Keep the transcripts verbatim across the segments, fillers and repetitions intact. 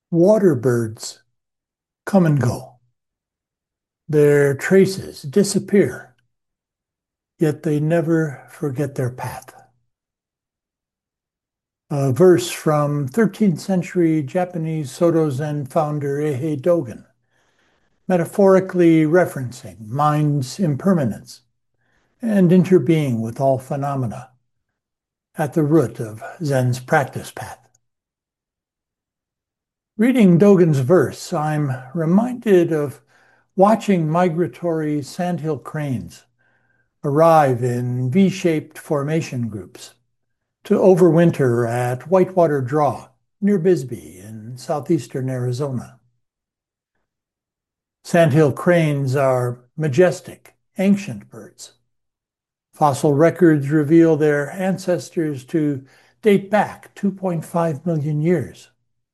Water birds come and go. Their traces disappear, yet they never forget their path. A verse from thirteenth century Japanese Soto Zen founder Eihei Dogen, metaphorically referencing mind's impermanence and interbeing with all phenomena at the root of Zen's practice path. Reading Dogen's verse, I'm reminded of watching migratory sandhill cranes arrive in V-shaped formation groups to overwinter at Whitewater Draw near Bisbee in southeastern Arizona. Sandhill cranes are majestic, ancient birds. Fossil records reveal their ancestors to date back two point five million years.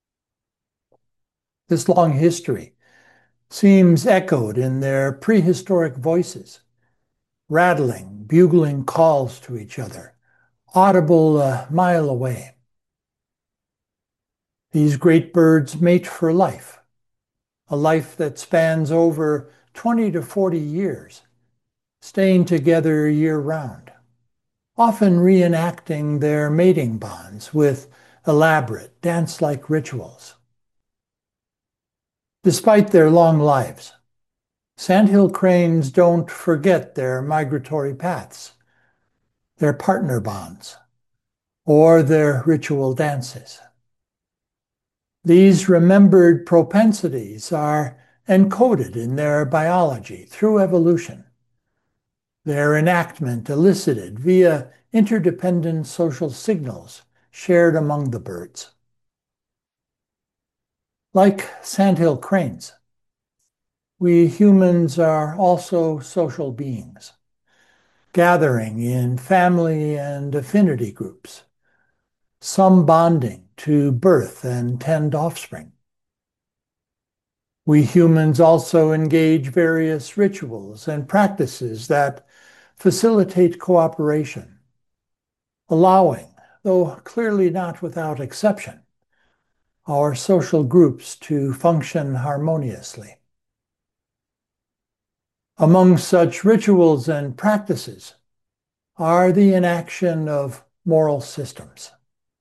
This long history seems echoed in their prehistoric voices, rattling, bugling calls to each other, audible a mile away. These great birds mate for life, a life that spans over twenty to forty years, staying together year-round, often reenacting their mating bonds with elaborate dance-like rituals. Despite their long lives, sandhill cranes don't forget their migratory paths, their partner bonds, or their ritual dances. These remembered propensities are encoded in their biology through evolution, their enactment elicited via interdependent social signals shared among the birds. Like sandhill cranes, we humans are also social beings, gathering in family and affinity groups, some bonding to birth and tend offspring. We humans also engage various rituals and practices that facilitate cooperation, allowing, though clearly not without exception, our social groups to function harmoniously. Among such rituals and practices are the enaction of moral systems.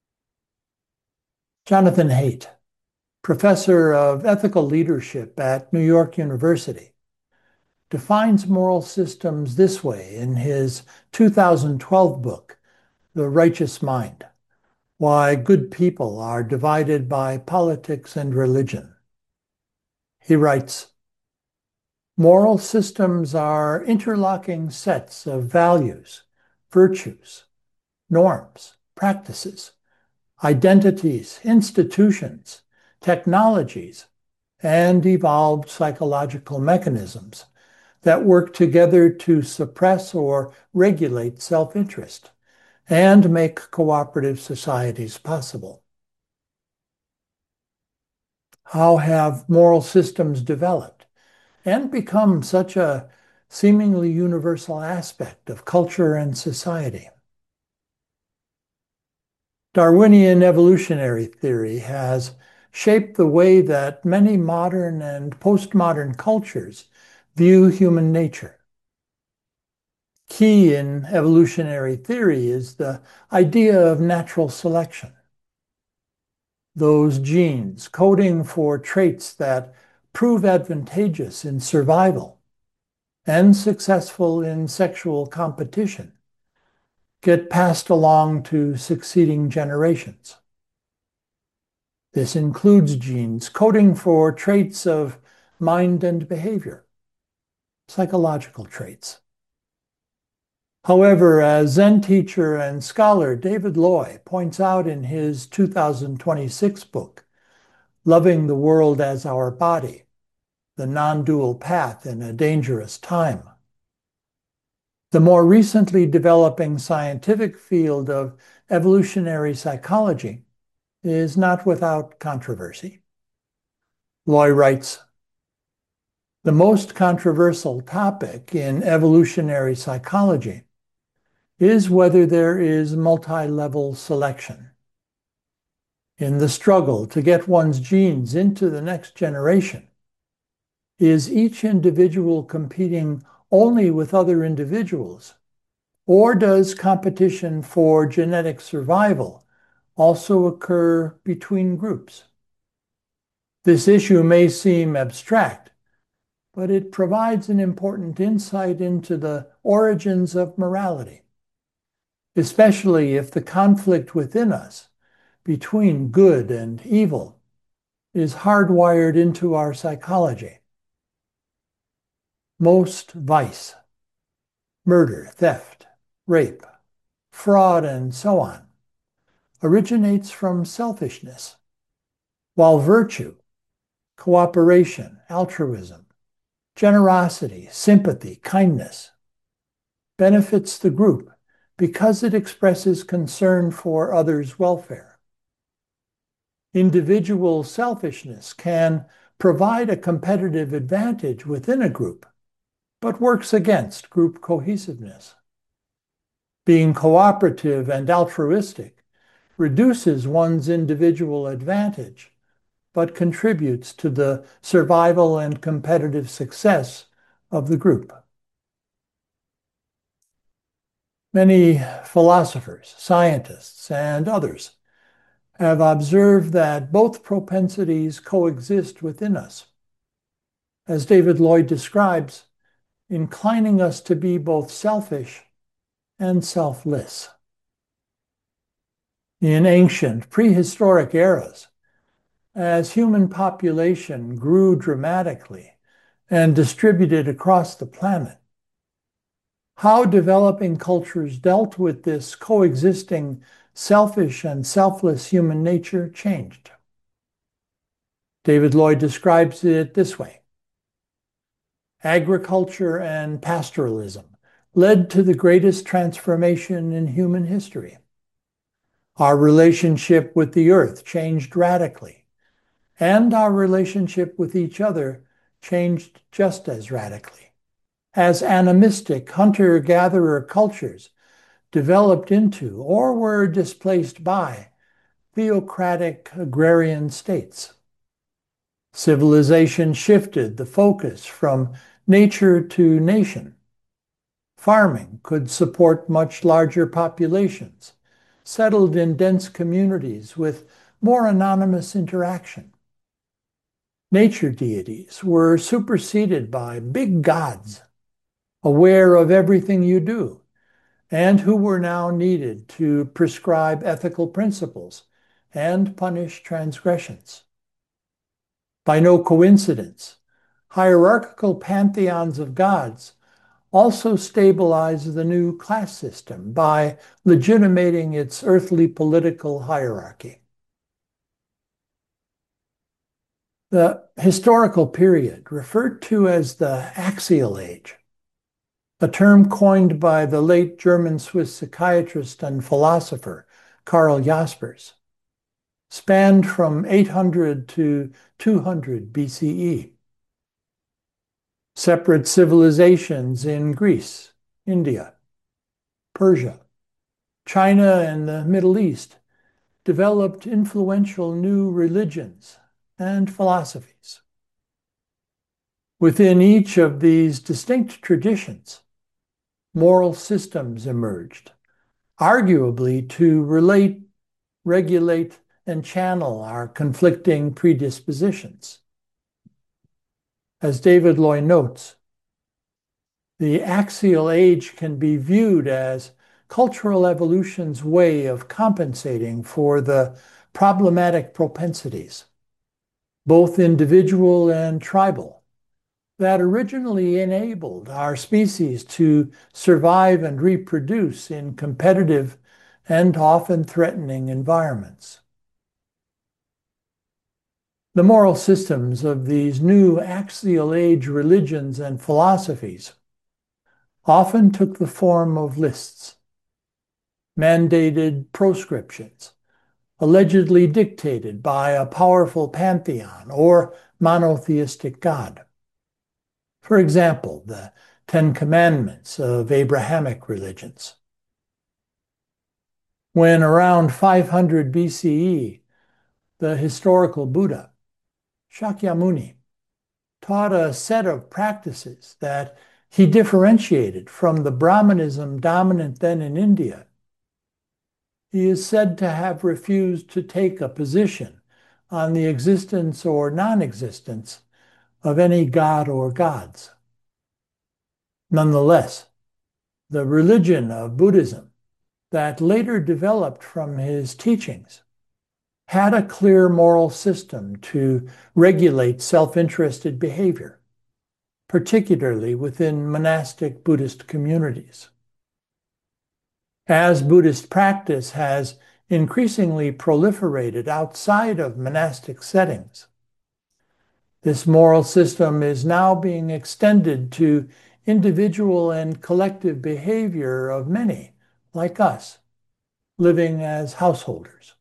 Jonathan Haidt, professor of ethical leadership at New York University, defines moral systems this way in his two thousand twelve book, The Righteous Mind: Why Good People Are Divided by Politics and Religion. He writes, "Moral systems are interlocking sets of values, virtues, norms, practices, identities, institutions, technologies, and evolved psychological mechanisms that work together to suppress or regulate self-interest and make cooperative societies possible." How have moral systems developed and become such a seemingly universal aspect of culture and society? Darwinian evolutionary theory has shaped the way that many modern and postmodern cultures view human nature. Key in evolutionary theory is the idea of natural selection. Those genes coding for traits that prove advantageous in survival and successful in sexual competition get passed along to succeeding generations. This includes genes coding for traits of mind and behavior, psychological traits. However, as Zen teacher and scholar David Loy points out in his two thousand twenty-six book, Loving the World as Our Body: The Non-Dual Path in a Dangerous Time, the more recently developing scientific field of evolutionary psychology is not without controversy. Loy writes, "The most controversial topic in evolutionary psychology is whether there is multi-level selection. in the struggle to get one's genes into the next generation? Is each individual competing only with other individuals? Or does competition for genetic survival also occur between groups? This issue may seem abstract, but it provides an important insight into the origins of morality, especially if the conflict within us between good and evil is hardwired into our psychology. Most vice, murder, theft, rape, fraud, and so on, originates from selfishness, while virtue, cooperation, altruism, generosity, sympathy, kindness, benefits the group because it expresses concern for others' welfare. Individual selfishness can provide a competitive advantage within a group, but works against group cohesiveness. Being cooperative and altruistic reduces one's individual advantage, but contributes to the survival and competitive success of the group. Many philosophers, scientists, and others have observed that both propensities coexist within us. As David Lloyd describes, inclining us to be both selfish and selfless. In ancient prehistoric eras, as human population grew dramatically and distributed across the planet, how developing cultures dealt with this coexisting selfish and selfless human nature changed. David Lloyd describes it this way. Agriculture and pastoralism led to the greatest transformation in human history. Our relationship with the earth changed radically, and our relationship with each other changed just as radically, as animistic hunter-gatherer cultures developed into or were displaced by theocratic agrarian states. Civilization shifted the focus from nature to nation. Farming could support much larger populations, settled in dense communities with more anonymous interaction. Nature deities were superseded by big gods, aware of everything you do, and who were now needed to prescribe ethical principles and punish transgressions. By no coincidence, hierarchical pantheons of gods also stabilized the new class system by legitimating its earthly political hierarchy. The historical period, referred to as the Axial Age, a term coined by the late German-Swiss psychiatrist and philosopher Karl Jaspers, spanned from eight hundred to two hundred B C E. Separate civilizations in Greece, India, Persia, China, and the Middle East developed influential new religions and philosophies. Within each of these distinct traditions, moral systems emerged, arguably to relate, regulate, and channel our conflicting predispositions. As David Lloyd notes, the axial age can be viewed as cultural evolution's way of compensating for the problematic propensities, both individual and tribal, that originally enabled our species to survive and reproduce in competitive and often threatening environments. The moral systems of these new axial age religions and philosophies often took the form of lists, mandated proscriptions, allegedly dictated by a powerful pantheon or monotheistic god. For example, the Ten Commandments of Abrahamic religions. When around five hundred B C E, the historical Buddha, Shakyamuni, taught a set of practices that he differentiated from the Brahmanism dominant then in India. He is said to have refused to take a position on the existence or non-existence of any god or gods. Nonetheless, the religion of Buddhism that later developed from his teachings had a clear moral system to regulate self-interested behavior, particularly within monastic Buddhist communities. As Buddhist practice has increasingly proliferated outside of monastic settings, this moral system is now being extended to individual and collective behavior of many, like us, living as householders.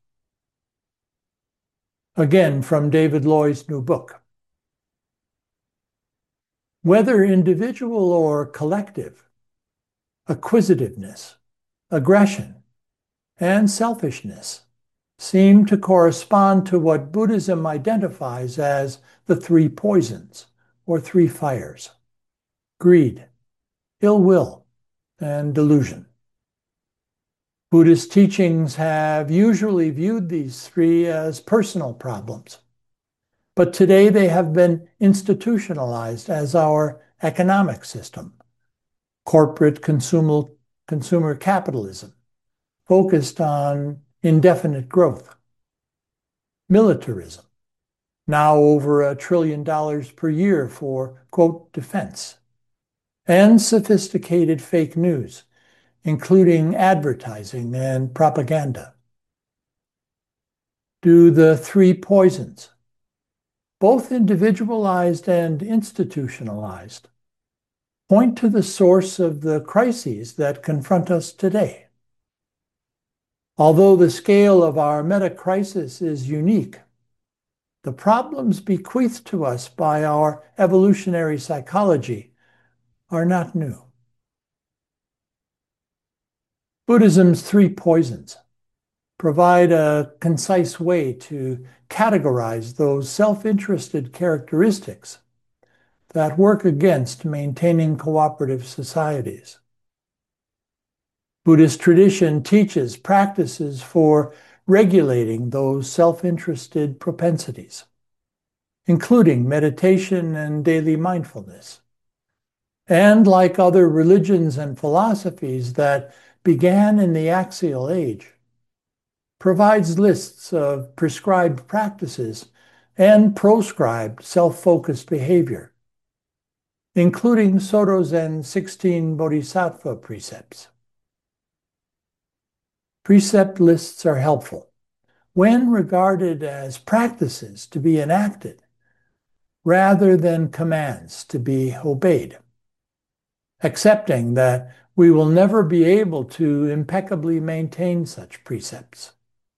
Again, from David Loy's new book. Whether individual or collective, acquisitiveness, aggression, and selfishness seem to correspond to what Buddhism identifies as the three poisons, or three fires: greed, ill will, and delusion. Buddhist teachings have usually viewed these three as personal problems, but today they have been institutionalized as our economic system, corporate consumer, consumer capitalism, focused on indefinite growth, militarism, now over a trillion dollars per year for, quote, defense, and sophisticated fake news, including advertising and propaganda. Do the three poisons, both individualized and institutionalized, point to the source of the crises that confront us today? Although the scale of our meta-crisis is unique, the problems bequeathed to us by our evolutionary psychology are not new. Buddhism's three poisons provide a concise way to categorize those self-interested characteristics that work against maintaining cooperative societies. Buddhist tradition teaches practices for regulating those self-interested propensities, including meditation and daily mindfulness. And like other religions and philosophies that began in the axial age, provides lists of prescribed practices and proscribed self-focused behavior, including Soto Zen's sixteen Bodhisattva precepts. Precept lists are helpful when regarded as practices to be enacted rather than commands to be obeyed, accepting that we will never be able to impeccably maintain such precepts.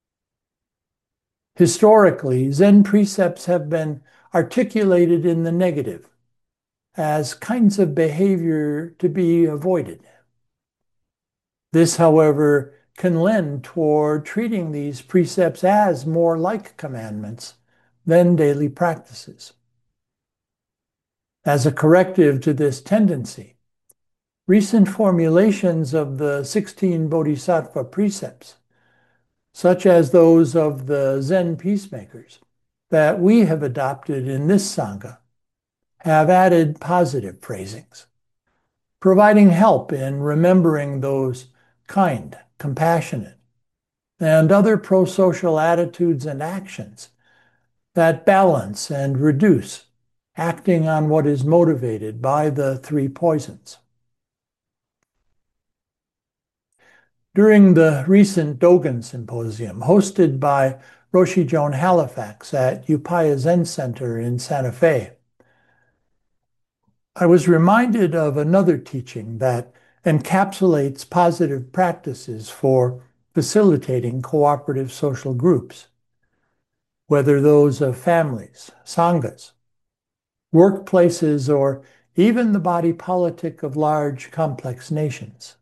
Historically, Zen precepts have been articulated in the negative as kinds of behavior to be avoided. This, however, can lend toward treating these precepts as more like commandments than daily practices. As a corrective to this tendency, recent formulations of the sixteen Bodhisattva precepts, such as those of the Zen peacemakers that we have adopted in this Sangha, have added positive phrasings, providing help in remembering those kind, compassionate, and other pro-social attitudes and actions that balance and reduce acting on what is motivated by the three poisons. During the recent Dogen Symposium, hosted by Roshi Joan Halifax at Upaya Zen Center in Santa Fe, I was reminded of another teaching that encapsulates positive practices for facilitating cooperative social groups, whether those of families, sanghas, workplaces, or even the body politic of large, complex nations.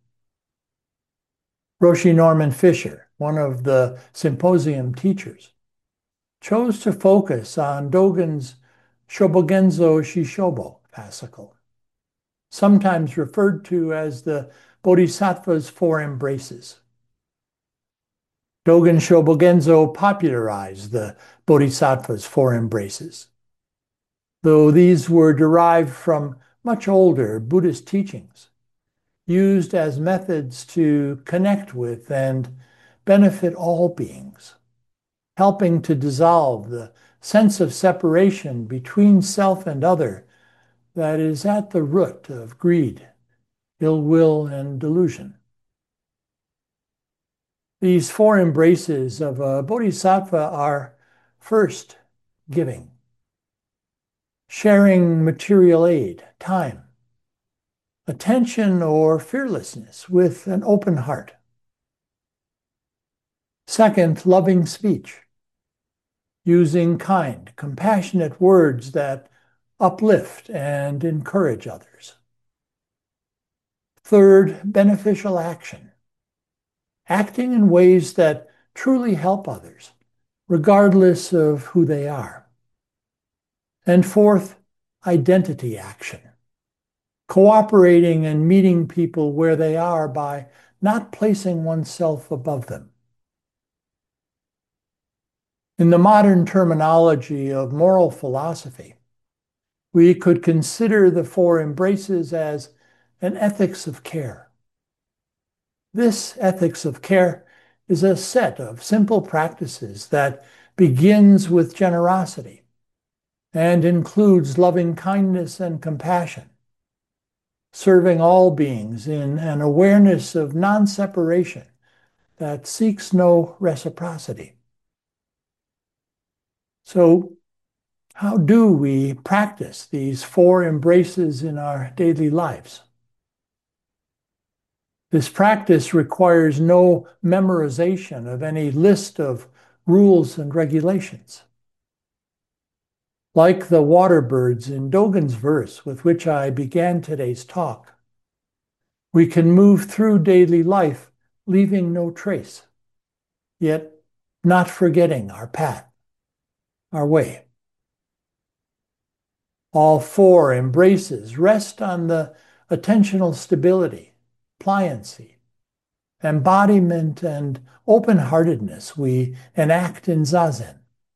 Roshi Norman Fisher, one of the symposium teachers, chose to focus on Dogen's Shobogenzo Shishobo fascicle, sometimes referred to as the Bodhisattva's Four Embraces. Dogen Shobogenzo popularized the Bodhisattva's Four Embraces, though these were derived from much older Buddhist teachings, used as methods to connect with and benefit all beings, helping to dissolve the sense of separation between self and other that is at the root of greed, ill will, and delusion. These four embraces of a bodhisattva are: first, giving, sharing material aid, time, attention, or fearlessness with an open heart. Second, loving speech, using kind, compassionate words that uplift and encourage others. Third, beneficial action, acting in ways that truly help others, regardless of who they are. And fourth, identity action, cooperating and meeting people where they are by not placing oneself above them. In the modern terminology of moral philosophy, we could consider the four embraces as an ethics of care. This ethics of care is a set of simple practices that begins with generosity and includes loving kindness and compassion, serving all beings in an awareness of non-separation that seeks no reciprocity. So, how do we practice these four embraces in our daily lives? This practice requires no memorization of any list of rules and regulations. Like the water birds in Dogen's verse with which I began today's talk, we can move through daily life leaving no trace, yet not forgetting our path, our way. All four embraces rest on the attentional stability, pliancy, embodiment, and open-heartedness we enact in Zazen.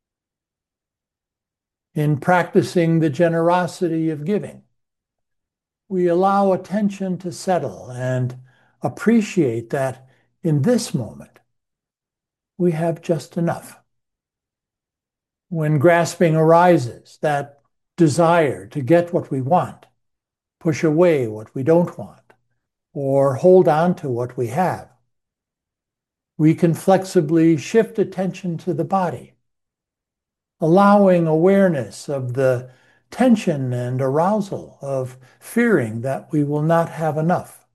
In practicing the generosity of giving, we allow attention to settle and appreciate that in this moment, we have just enough. When grasping arises, that desire to get what we want, push away what we don't want, or hold on to what we have, we can flexibly shift attention to the body, allowing awareness of the tension and arousal of fearing that we will not have enough.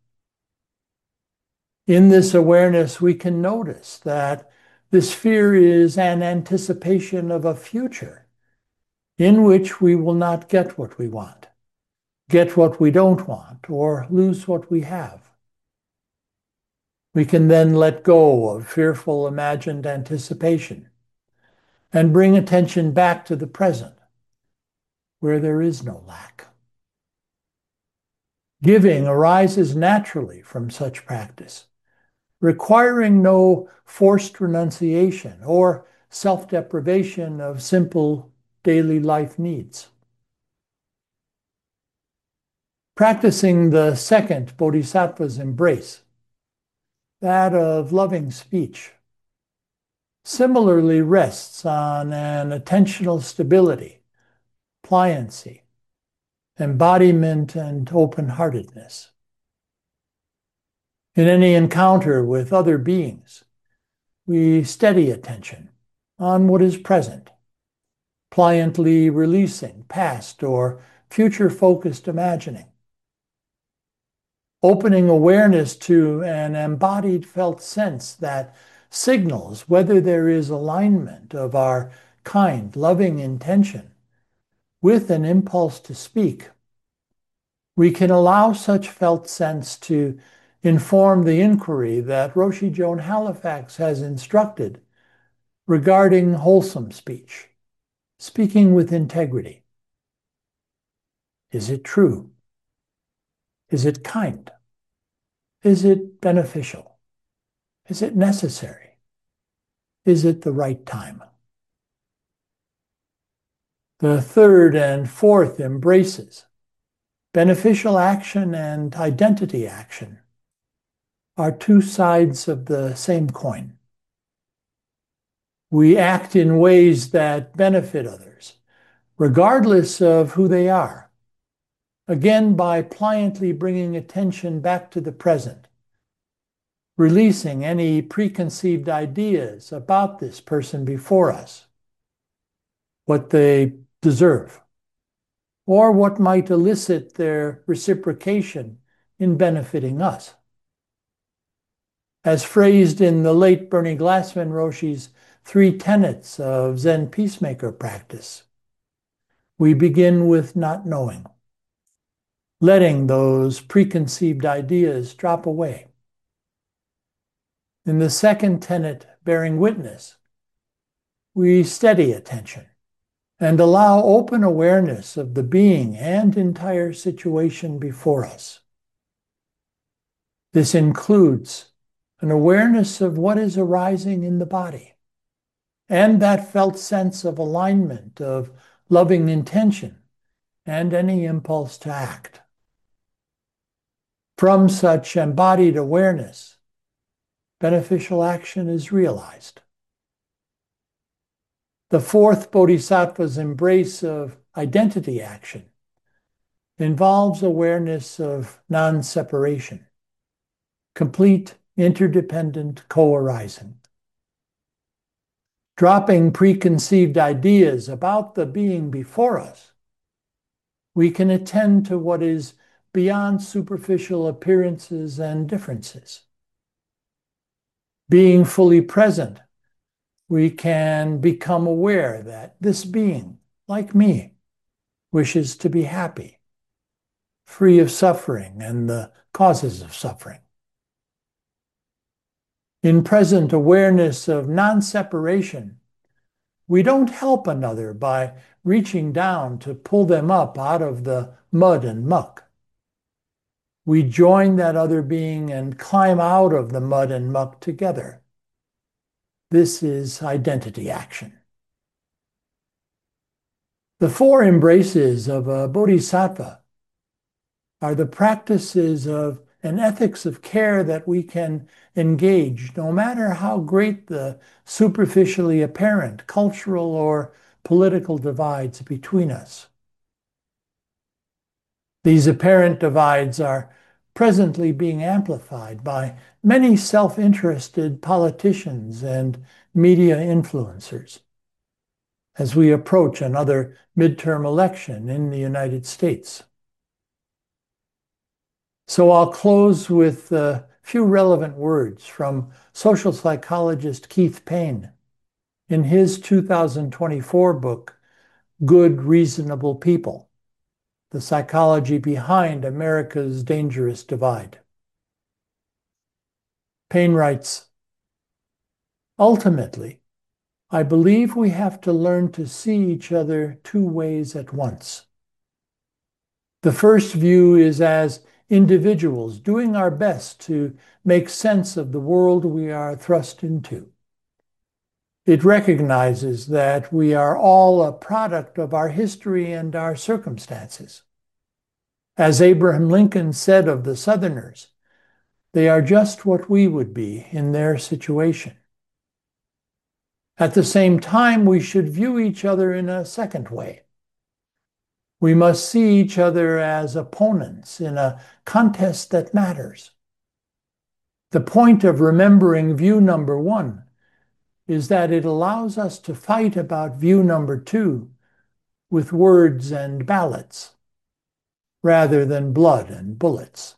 In this awareness, we can notice that this fear is an anticipation of a future in which we will not get what we want, get what we don't want, or lose what we have. We can then let go of fearful imagined anticipation and bring attention back to the present, where there is no lack. Giving arises naturally from such practice, requiring no forced renunciation or self-deprivation of simple daily life needs. Practicing the second Bodhisattva's embrace, that of loving speech, similarly rests on an attentional stability, pliancy, embodiment, and open-heartedness. In any encounter with other beings, we steady attention on what is present, pliantly releasing past or future-focused imagining, opening awareness to an embodied felt sense that signals whether there is alignment of our kind, loving intention with an impulse to speak. We can allow such felt sense to inform the inquiry that Roshi Joan Halifax has instructed regarding wholesome speech, speaking with integrity. Is it true? Is it kind? Is it beneficial? Is it necessary? Is it the right time? The third and fourth embraces, beneficial action and identity action, are two sides of the same coin. We act in ways that benefit others, regardless of who they are, again by pliantly bringing attention back to the present, releasing any preconceived ideas about this person before us, what they deserve, or what might elicit their reciprocation in benefiting us. As phrased in the late Bernie Glassman Roshi's three tenets of Zen peacemaker practice, we begin with not knowing, letting those preconceived ideas drop away. In the second tenet, bearing witness, we steady attention and allow open awareness of the being and entire situation before us. This includes an awareness of what is arising in the body and that felt sense of alignment, of loving intention, and any impulse to act. From such embodied awareness, beneficial action is realized. The fourth bodhisattva's embrace of identity action involves awareness of non-separation, complete interdependent co-arising. Dropping preconceived ideas about the being before us, we can attend to what is beyond superficial appearances and differences. Being fully present, we can become aware that this being, like me, wishes to be happy, free of suffering and the causes of suffering. In present awareness of non-separation, we don't help another by reaching down to pull them up out of the mud and muck. We join that other being and climb out of the mud and muck together. This is identity action. The four embraces of a bodhisattva are the practices of an ethics of care that we can engage, no matter how great the superficially apparent cultural or political divides between us. These apparent divides are presently being amplified by many self-interested politicians and media influencers as we approach another midterm election in the United States. So I'll close with a few relevant words from social psychologist Keith Payne in his two thousand twenty-four book, Good Reasonable People: The Psychology Behind America's Dangerous Divide. Payne writes, "Ultimately, I believe we have to learn to see each other two ways at once. The first view is as individuals doing our best to make sense of the world we are thrust into. It recognizes that we are all a product of our history and our circumstances. As Abraham Lincoln said of the Southerners, they are just what we would be in their situation. At the same time, we should view each other in a second way. We must see each other as opponents in a contest that matters. The point of remembering view number one is that it allows us to fight about view number two with words and ballots, rather than blood and bullets.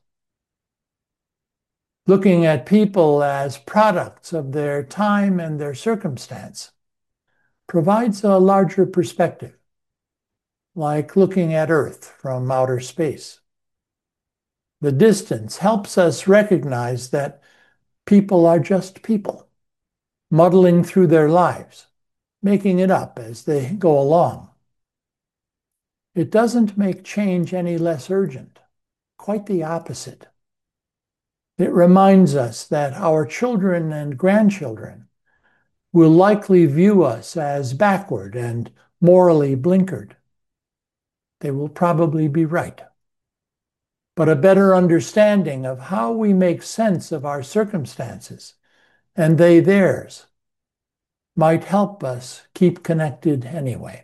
Looking at people as products of their time and their circumstance provides a larger perspective, like looking at Earth from outer space. The distance helps us recognize that people are just people, muddling through their lives, making it up as they go along. It doesn't make change any less urgent, quite the opposite. It reminds us that our children and grandchildren will likely view us as backward and morally blinkered. They will probably be right. But a better understanding of how we make sense of our circumstances and they theirs might help us keep connected anyway.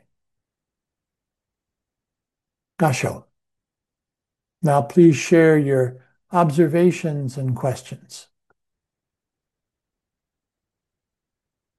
Gasho. Now please share your observations and questions.